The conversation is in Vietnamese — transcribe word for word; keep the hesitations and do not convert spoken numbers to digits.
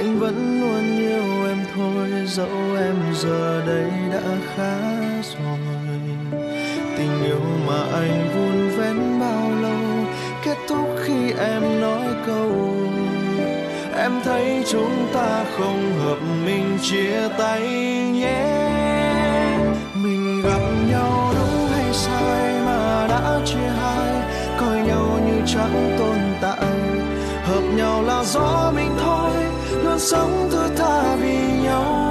anh vẫn luôn yêu em thôi, dẫu em giờ đây đã khá rồi. Tình yêu mà anh vun vén bao lâu kết thúc khi em nói câu em thấy chúng ta không hợp, mình chia tay nhé. Mình gặp nhau đúng hay sai mà đã chia hai, coi nhau như chẳng tồn tại. Hợp nhau là do mình thôi, luôn sống thứ tha vì nhau.